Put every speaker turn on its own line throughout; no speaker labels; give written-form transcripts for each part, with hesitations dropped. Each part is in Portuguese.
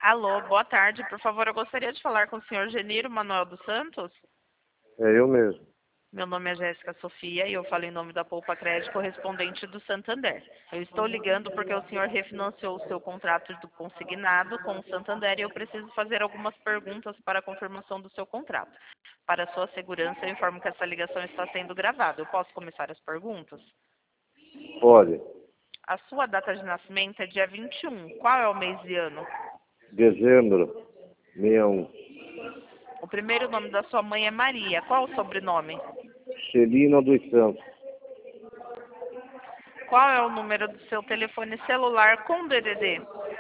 Alô, boa tarde. Por favor, eu gostaria de falar com o senhor Geniro Manuel dos Santos.
É eu mesmo.
Meu nome é Jéssica Sofia e eu falo em nome da Poupa Crédito correspondente do Santander. Eu estou ligando porque o senhor refinanciou o seu contrato do consignado com o Santander e eu preciso fazer algumas perguntas para a confirmação do seu contrato. Para sua segurança, eu informo que essa ligação está sendo gravada. Eu posso começar as perguntas?
Pode.
A sua data de nascimento é dia 21. Qual é o mês e ano?
Dezembro 61.
O primeiro nome da sua mãe é Maria. Qual o sobrenome?
Celina dos Santos.
Qual é o número do seu telefone celular com DDD?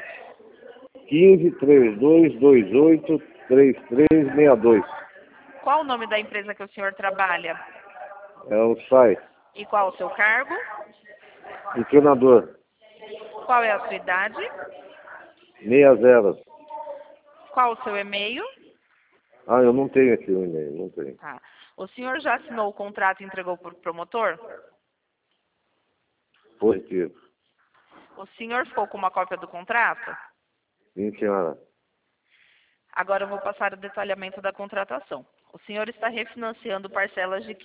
1532283362.
Qual o nome da empresa que o senhor trabalha?
É o SAI.
E qual o seu cargo?
Funcionador.
Qual é a sua idade?
60.
Qual o seu e-mail?
Ah, eu não tenho aqui o e-mail, não tenho.
Tá. O senhor já assinou o contrato e entregou para o promotor?
Positivo.
O senhor ficou com uma cópia do contrato?
Sim, senhora.
Agora eu vou passar o detalhamento da contratação. O senhor está refinanciando parcelas de R$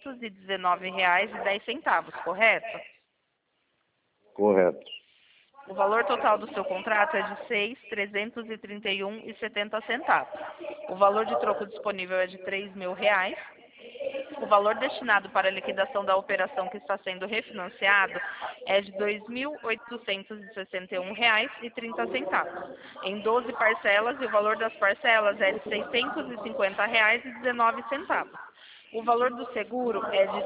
519,10, correto?
Correto.
O valor total do seu contrato é de R$ 6.331,70. O valor de troco disponível é de R$ 3.000. O valor destinado para a liquidação da operação que está sendo refinanciado é de R$ 2.861,30, em 12 parcelas, e o valor das parcelas é de R$ 650,19. O valor do seguro é de R$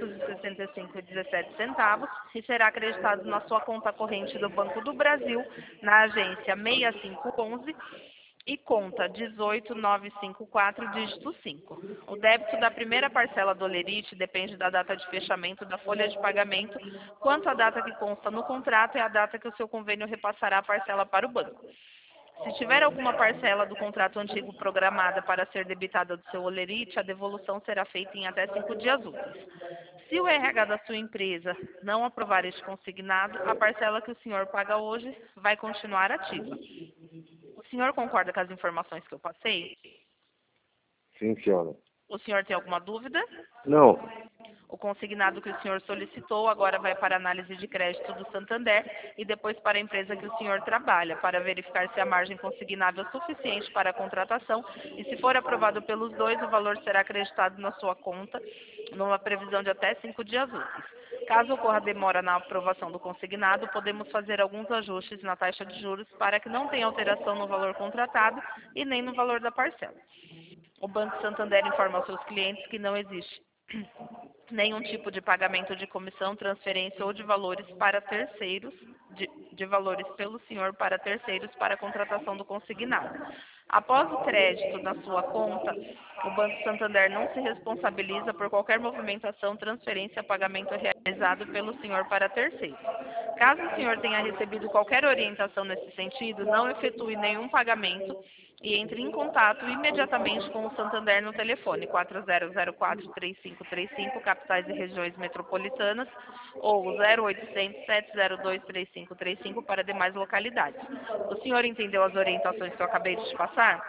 365,17 e será acreditado na sua conta corrente do Banco do Brasil, na agência 6511 e conta 18954, dígito 5. O débito da primeira parcela do Olerite depende da data de fechamento da folha de pagamento, quanto a data que consta no contrato é a data que o seu convênio repassará a parcela para o banco. Se tiver alguma parcela do contrato antigo programada para ser debitada do seu Olerite, a devolução será feita em até 5 dias úteis. Se o RH da sua empresa não aprovar este consignado, a parcela que o senhor paga hoje vai continuar ativa. O senhor concorda com as informações que eu passei?
Sim, senhora.
O senhor tem alguma dúvida?
Não.
O consignado que o senhor solicitou agora vai para análise de crédito do Santander e depois para a empresa que o senhor trabalha, para verificar se a margem consignável é suficiente para a contratação e, se for aprovado pelos dois, o valor será acreditado na sua conta, numa previsão de até 5 dias úteis. Caso ocorra demora na aprovação do consignado, podemos fazer alguns ajustes na taxa de juros para que não tenha alteração no valor contratado e nem no valor da parcela. O Banco Santander informa aos seus clientes que não existe nenhum tipo de pagamento de comissão, transferência ou de valores para terceiros, de valores pelo senhor para terceiros para a contratação do consignado. Após o crédito na sua conta, o Banco Santander não se responsabiliza por qualquer movimentação, transferência, pagamento realizado pelo senhor para terceiros. Caso o senhor tenha recebido qualquer orientação nesse sentido, não efetue nenhum pagamento e entre em contato imediatamente com o Santander no telefone 4004-3535, capitais e regiões metropolitanas, ou 0800-702-3535 para demais localidades. O senhor entendeu as orientações que eu acabei de te passar?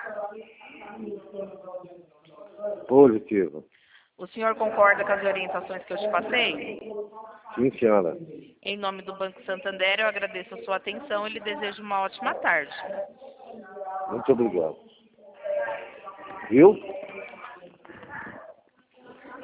Positivo.
O senhor concorda com as orientações que eu te passei?
Sim, senhora.
Em nome do Banco Santander, eu agradeço a sua atenção e lhe desejo uma ótima tarde.
Muito obrigado. Viu?